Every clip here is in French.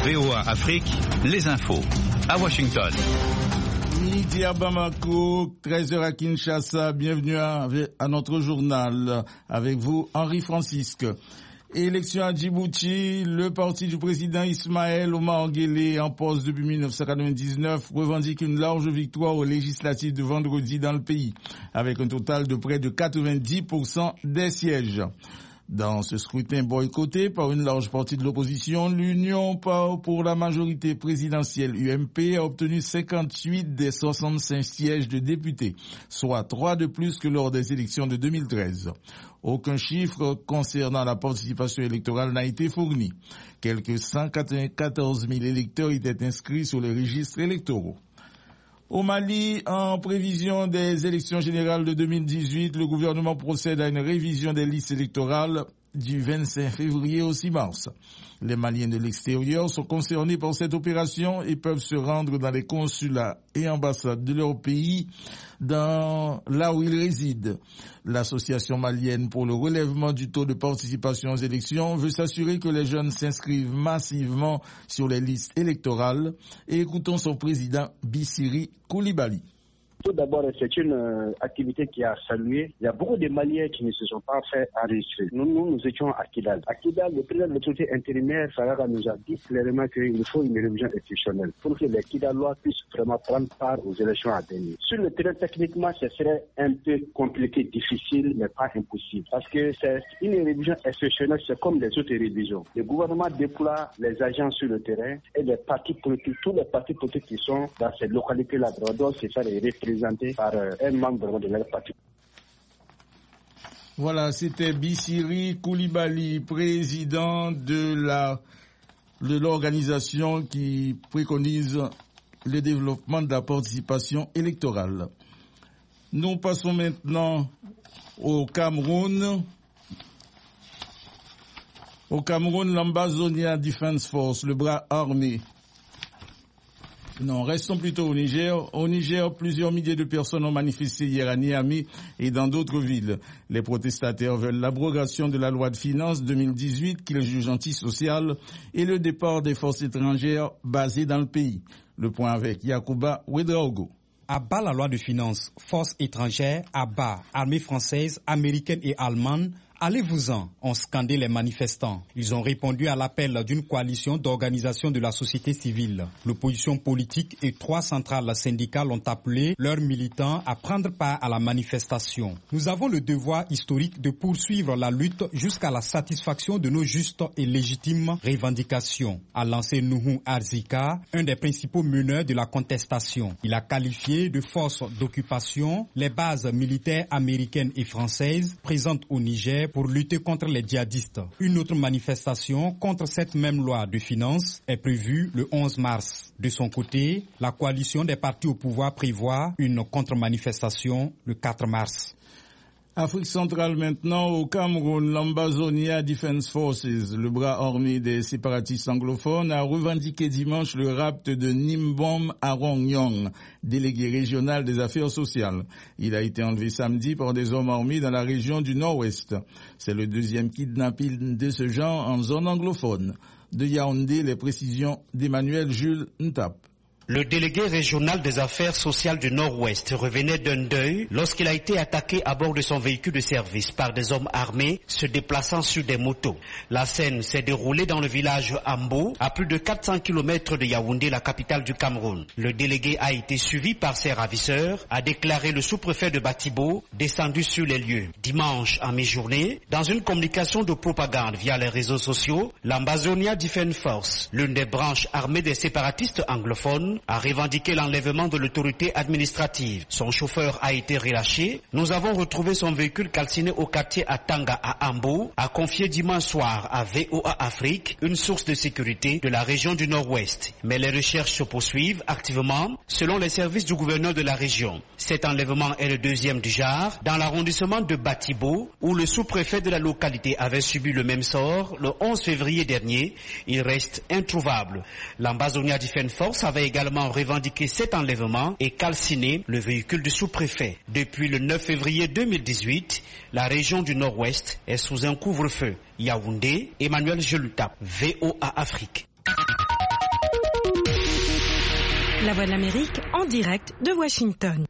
VOA Afrique, les infos. À Washington. Midi à Bamako, 13h à Kinshasa. Bienvenue à notre journal. Avec vous, Henri Francisque. Élection à Djibouti, le parti du président Ismaël Omar Guelleh, en poste depuis 1999, revendique une large victoire aux législatives de vendredi dans le pays, avec un total de près de 90% des sièges. Dans ce scrutin boycotté par une large partie de l'opposition, l'Union pour la majorité présidentielle UMP a obtenu 58 des 65 sièges de députés, soit 3 de plus que lors des élections de 2013. Aucun chiffre concernant la participation électorale n'a été fourni. Quelques 194 000 électeurs étaient inscrits sur les registres électoraux. Au Mali, en prévision des élections générales de 2018, le gouvernement procède à une révision des listes électorales du 25 février au 6 mars. Les Maliens de l'extérieur sont concernés par cette opération et peuvent se rendre dans les consulats et ambassades de leur pays, là où ils résident. L'association malienne pour le relèvement du taux de participation aux élections veut s'assurer que les jeunes s'inscrivent massivement sur les listes électorales. Et écoutons son président Bissiri Koulibaly. Tout d'abord, c'est une activité qui a salué. Il y a beaucoup de Maliens qui ne se sont pas fait enregistrer. Nous étions à Kidal. À Kidal, le président de l'autorité intérimaire, Farara, nous a dit clairement qu'il faut une révision institutionnelle pour que les Kidalois puissent vraiment prendre part aux élections à venir. Sur le terrain, techniquement, ce serait un peu compliqué, difficile, mais pas impossible. Parce que c'est une révision institutionnelle, c'est comme les autres révisions. Le gouvernement déploie les agents sur le terrain et les partis politiques, tous les partis politiques qui sont dans ces localités-là, donc c'est ça les représentés par un membre de leur parti. Voilà, c'était Bissiri Koulibaly, président de l'organisation qui préconise le développement de la participation électorale. Nous passons maintenant au Cameroun. Au Cameroun, l'Ambazonia Defense Force, le bras armé. Non, restons plutôt au Niger. Au Niger, plusieurs milliers de personnes ont manifesté hier à Niamey et dans d'autres villes. Les protestataires veulent l'abrogation de la loi de finances 2018 qu'ils jugent antisociale et le départ des forces étrangères basées dans le pays. Le point avec Yacouba Ouedraogo. À bas la loi de finances, forces étrangères, à bas, armée française, américaine et allemande, allez-vous-en, ont scandé les manifestants. Ils ont répondu à l'appel d'une coalition d'organisations de la société civile. L'opposition politique et 3 centrales syndicales ont appelé leurs militants à prendre part à la manifestation. Nous avons le devoir historique de poursuivre la lutte jusqu'à la satisfaction de nos justes et légitimes revendications, a lancé Nuhu Arzika, un des principaux meneurs de la contestation. Il a qualifié de force d'occupation les bases militaires américaines et françaises présentes au Niger pour lutter contre les djihadistes. Une autre manifestation contre cette même loi de finances est prévue le 11 mars. De son côté, la coalition des partis au pouvoir prévoit une contre-manifestation le 4 mars. Afrique centrale maintenant, au Cameroun, l'Ambazonia Defense Forces, le bras armé des séparatistes anglophones, a revendiqué dimanche le rapt de Nimbom Arong-Nyong, délégué régional des affaires sociales. Il a été enlevé samedi par des hommes armés dans la région du Nord-Ouest. C'est le deuxième kidnapping de ce genre en zone anglophone. De Yaoundé, les précisions d'Emmanuel Jules Ntap. Le délégué régional des affaires sociales du Nord-Ouest revenait d'un deuil lorsqu'il a été attaqué à bord de son véhicule de service par des hommes armés se déplaçant sur des motos. La scène s'est déroulée dans le village Ambo, à plus de 400 km de Yaoundé, la capitale du Cameroun. Le délégué a été suivi par ses ravisseurs, a déclaré le sous-préfet de Batibo, descendu sur les lieux. Dimanche à mi-journée, dans une communication de propagande via les réseaux sociaux, l'Ambazonia Defense Force, l'une des branches armées des séparatistes anglophones, a revendiqué l'enlèvement de l'autorité administrative. Son chauffeur a été relâché. Nous avons retrouvé son véhicule calciné au quartier Atanga à Ambo, a confié dimanche soir à VOA Afrique, une source de sécurité de la région du Nord-Ouest. Mais les recherches se poursuivent activement selon les services du gouverneur de la région. Cet enlèvement est le deuxième du genre dans l'arrondissement de Batibo, où le sous-préfet de la localité avait subi le même sort le 11 février dernier. Il reste introuvable. L'Ambazonia Defense Force avait également revendiqué cet enlèvement et calciné le véhicule du sous-préfet. Depuis le 9 février 2018, la région du Nord-Ouest est sous un couvre-feu. Yaoundé, Emmanuel Jelutap, VOA Afrique. La Voix de l'Amérique en direct de Washington.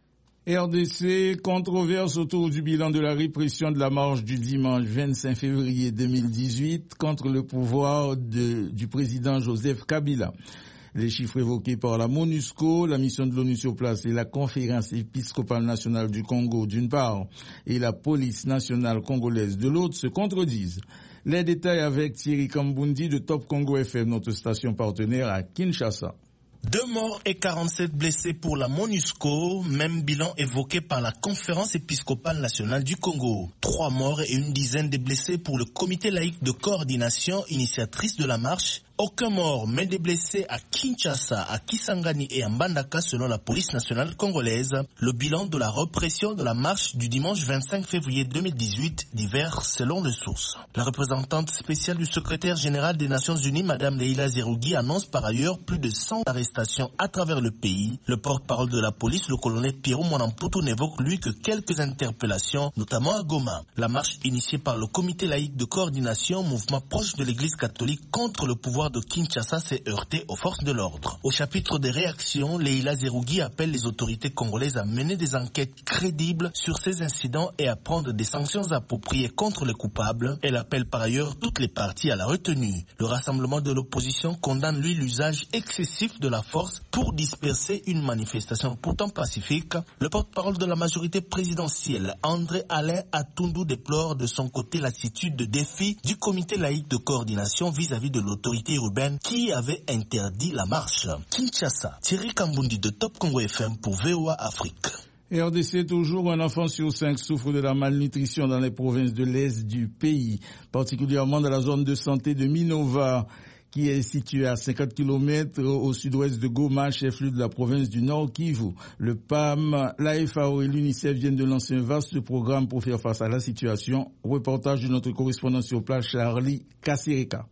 RDC, controverse autour du bilan de la répression de la marche du dimanche 25 février 2018 contre le pouvoir du président Joseph Kabila. Les chiffres évoqués par la MONUSCO, la mission de l'ONU sur place et la conférence épiscopale nationale du Congo d'une part et la police nationale congolaise de l'autre se contredisent. Les détails avec Thierry Kambundi de Top Congo FM, notre station partenaire à Kinshasa. 2 morts et 47 blessés pour la MONUSCO, même bilan évoqué par la conférence épiscopale nationale du Congo. 3 morts et une dizaine de blessés pour le comité laïque de coordination initiatrice de la marche. Aucun mort, mais des blessés à Kinshasa, à Kisangani et à Mbandaka selon la police nationale congolaise. Le bilan de la répression de la marche du dimanche 25 février 2018 diffère selon les sources. La représentante spéciale du secrétaire général des Nations Unies, Madame Leila Zerougui, annonce par ailleurs plus de 100 arrestations à travers le pays. Le porte-parole de la police, le colonel Pierrot Monamputu, n'évoque lui que quelques interpellations, notamment à Goma. La marche initiée par le comité laïque de coordination, mouvement proche de l'église catholique contre le pouvoir de Kinshasa, s'est heurté aux forces de l'ordre. Au chapitre des réactions, Leila Zerougui appelle les autorités congolaises à mener des enquêtes crédibles sur ces incidents et à prendre des sanctions appropriées contre les coupables. Elle appelle par ailleurs toutes les parties à la retenue. Le rassemblement de l'opposition condamne lui l'usage excessif de la force pour disperser une manifestation pourtant pacifique. Le porte-parole de la majorité présidentielle, André Alain Atundu, déplore de son côté l'attitude de défi du comité laïque de coordination vis-à-vis de l'autorité urbaine qui avait interdit la marche. Kinshasa, Thierry Kambundi de Top Congo FM pour VOA Afrique. RDC, toujours un enfant sur 5 souffre de la malnutrition dans les provinces de l'Est du pays, particulièrement dans la zone de santé de Minova, qui est située à 50 km au sud-ouest de Goma, chef-lieu de la province du Nord Kivu. Le PAM, la FAO et l'UNICEF viennent de lancer un vaste programme pour faire face à la situation. Reportage de notre correspondant sur place, Charlie Kassireka.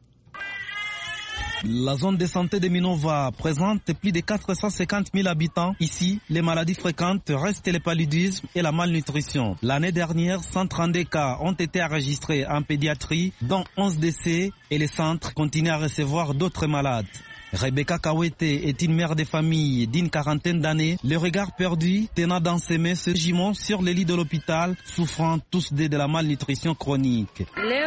La zone de santé de Minova présente plus de 450 000 habitants. Ici, les maladies fréquentes restent le paludisme et la malnutrition. L'année dernière, 132 cas ont été enregistrés en pédiatrie, dont 11 décès, et le centre continue à recevoir d'autres malades. Rebecca Kawete est une mère de famille d'une 40aine d'années. Le regard perdu, tenant dans ses mains ce jumeau sur le lit de l'hôpital, souffrant tous de la malnutrition chronique.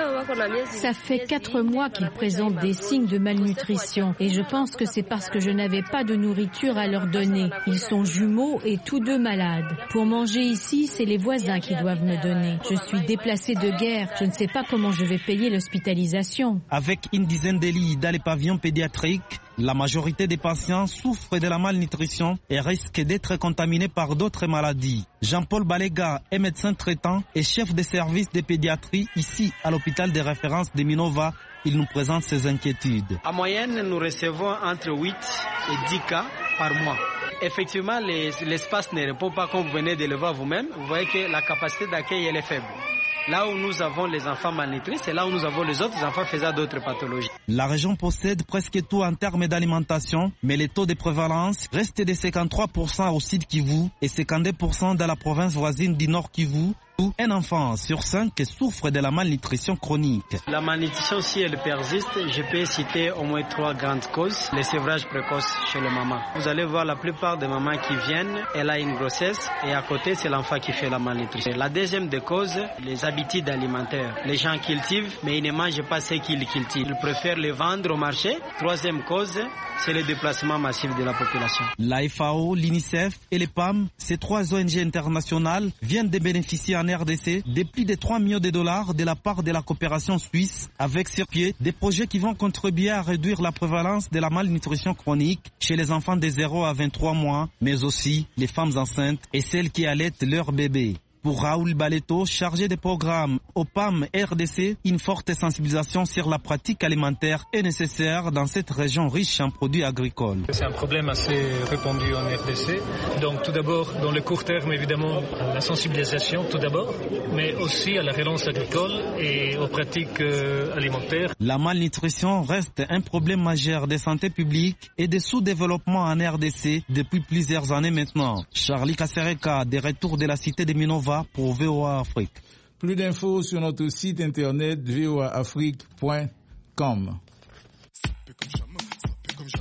Ça fait 4 mois qu'ils présentent des signes de malnutrition et je pense que c'est parce que je n'avais pas de nourriture à leur donner. Ils sont jumeaux et tous deux malades. Pour manger ici, c'est les voisins qui doivent me donner. Je suis déplacée de guerre. Je ne sais pas comment je vais payer l'hospitalisation. Avec une dizaine de lits dans les pavillons pédiatriques, la majorité des patients souffrent de la malnutrition et risquent d'être contaminés par d'autres maladies. Jean-Paul Balega est médecin traitant et chef de service de pédiatrie ici à l'hôpital de référence de Minova. Il nous présente ses inquiétudes. En moyenne, nous recevons entre 8 et 10 cas par mois. Effectivement, l'espace ne répond pas comme vous venez de le voir vous-même. Vous voyez que la capacité d'accueil elle est faible. Là où nous avons les enfants malnutris, c'est là où nous avons les autres enfants faisant d'autres pathologies. La région possède presque tout en termes d'alimentation, mais les taux de prévalence restent de 53% au Sud Kivu et 52% dans la province voisine du Nord Kivu. Un enfant sur 5 souffre de la malnutrition chronique. La malnutrition, si elle persiste, je peux citer au moins 3 grandes causes. Le sevrage précoce chez les mamans. Vous allez voir la plupart des mamans qui viennent, elle a une grossesse et à côté c'est l'enfant qui fait la malnutrition. La deuxième des causes, les habitudes alimentaires. Les gens cultivent mais ils ne mangent pas ce qu'ils cultivent. Ils préfèrent les vendre au marché. Troisième cause, c'est le déplacement massif de la population. La FAO, l'UNICEF et les PAM, ces 3 ONG internationales, viennent de bénéficier en RDC de plus de 3 millions de dollars de la part de la coopération suisse, avec sur pied des projets qui vont contribuer à réduire la prévalence de la malnutrition chronique chez les enfants de 0 à 23 mois, mais aussi les femmes enceintes et celles qui allaitent leurs bébés. Pour Raoul Baleto, chargé des programmes au PAM RDC, une forte sensibilisation sur la pratique alimentaire est nécessaire dans cette région riche en produits agricoles. C'est un problème assez répandu en RDC. Donc tout d'abord, dans le court terme, évidemment, la sensibilisation tout d'abord, mais aussi à la relance agricole et aux pratiques alimentaires. La malnutrition reste un problème majeur de santé publique et de sous-développement en RDC depuis plusieurs années maintenant. Charlie Kasereka, des retours de la cité de Minova pour VOA Afrique. Plus d'infos sur notre site internet voaafrique.com.